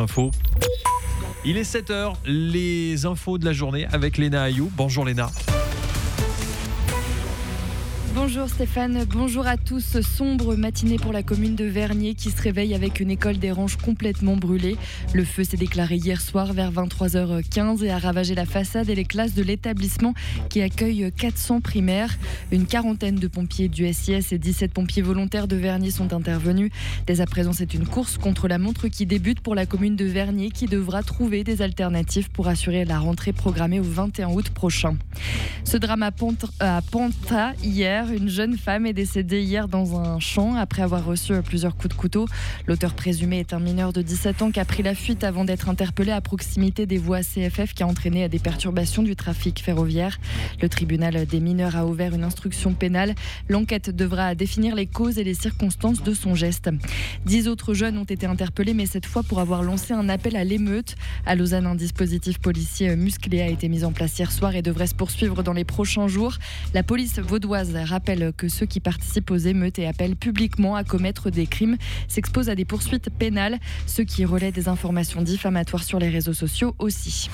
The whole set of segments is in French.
infos. Il est 7h, les infos de la journée avec Léna Ayou. Bonjour Léna. Bonjour Stéphane, bonjour à tous. Sombre matinée pour la commune de Vernier qui se réveille avec une école des Ranges complètement brûlée. Le feu s'est déclaré hier soir vers 23h15 et a ravagé la façade et les classes de l'établissement qui accueille 400 primaires. Une quarantaine de pompiers du SIS et 17 pompiers volontaires de Vernier sont intervenus. Dès à présent, c'est une course contre la montre qui débute pour la commune de Vernier qui devra trouver des alternatives pour assurer la rentrée programmée au 21 août prochain. Ce drame à Panta hier. Une jeune femme est décédée hier dans un champ après avoir reçu plusieurs coups de couteau. L'auteur présumé est un mineur de 17 ans qui a pris la fuite avant d'être interpellé à proximité des voies CFF qui a entraîné des perturbations du trafic ferroviaire. Le tribunal des mineurs a ouvert une instruction pénale. L'enquête devra définir les causes et les circonstances de son geste. 10 autres jeunes ont été interpellés, mais cette fois pour avoir lancé un appel à l'émeute. À Lausanne, un dispositif policier musclé a été mis en place hier soir et devrait se poursuivre dans les prochains jours. La police vaudoise rappelle que ceux qui participent aux émeutes et appellent publiquement à commettre des crimes s'exposent à des poursuites pénales. Ceux qui relaient des informations diffamatoires sur les réseaux sociaux aussi.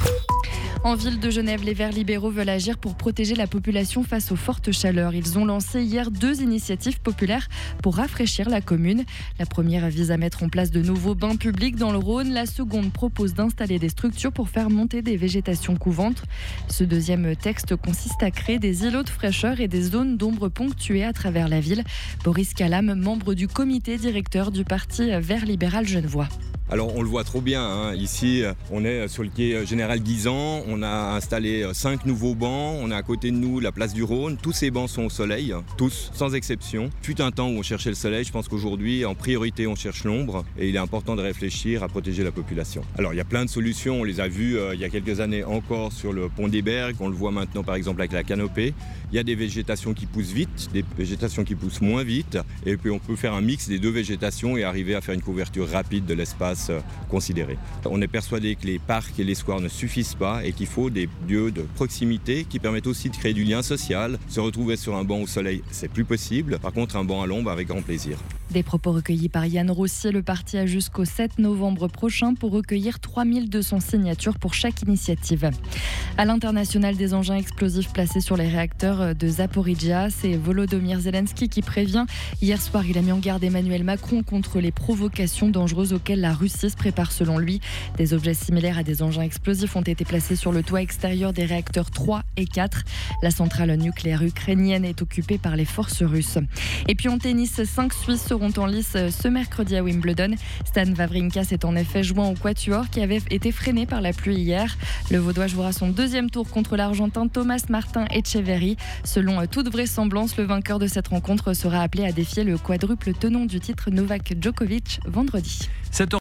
En ville de Genève, les Verts libéraux veulent agir pour protéger la population face aux fortes chaleurs. Ils ont lancé hier 2 initiatives populaires pour rafraîchir la commune. La première vise à mettre en place de nouveaux bains publics dans le Rhône. La seconde propose d'installer des structures pour faire monter des végétations couvantes. Ce deuxième texte consiste à créer des îlots de fraîcheur et des zones d'ombre ponctuées à travers la ville. Boris Calam, membre du comité directeur du parti Vert libéral genevois. Alors on le voit trop bien, ici on est sur le quai Général Guisan, on a installé 5 nouveaux bancs, on a à côté de nous la place du Rhône, tous ces bancs sont au soleil, tous sans exception. Fut un temps où on cherchait le soleil, je pense qu'aujourd'hui en priorité on cherche l'ombre et il est important de réfléchir à protéger la population. Alors il y a plein de solutions, on les a vues il y a quelques années encore sur le pont des Bergues, on le voit maintenant par exemple avec la canopée. Il y a des végétations qui poussent vite, des végétations qui poussent moins vite et puis on peut faire un mix des deux végétations et arriver à faire une couverture rapide de l'espace considéré. On est persuadé que les parcs et les squares ne suffisent pas et qu'il faut des lieux de proximité qui permettent aussi de créer du lien social. Se retrouver sur un banc au soleil, c'est plus possible. Par contre, un banc à l'ombre avec grand plaisir. Des propos recueillis par Yann Rossier. Le parti a jusqu'au 7 novembre prochain pour recueillir 3200 signatures pour chaque initiative. À l'international, des engins explosifs placés sur les réacteurs de Zaporizhzhia, c'est Volodymyr Zelensky qui prévient. Hier soir, il a mis en garde Emmanuel Macron contre les provocations dangereuses auxquelles la Russie se prépare selon lui. Des objets similaires à des engins explosifs ont été placés sur le toit extérieur des réacteurs 3 et 4. La centrale nucléaire ukrainienne est occupée par les forces russes. Et puis en tennis, 5 Suisses seront en lice ce mercredi à Wimbledon. Stan Wawrinka s'est en effet joint au quatuor qui avait été freiné par la pluie hier. Le Vaudois jouera son deuxième tour contre l'Argentin Thomas Martin Etcheverry. Selon toute vraisemblance, le vainqueur de cette rencontre sera appelé à défier le quadruple tenant du titre Novak Djokovic vendredi. 7h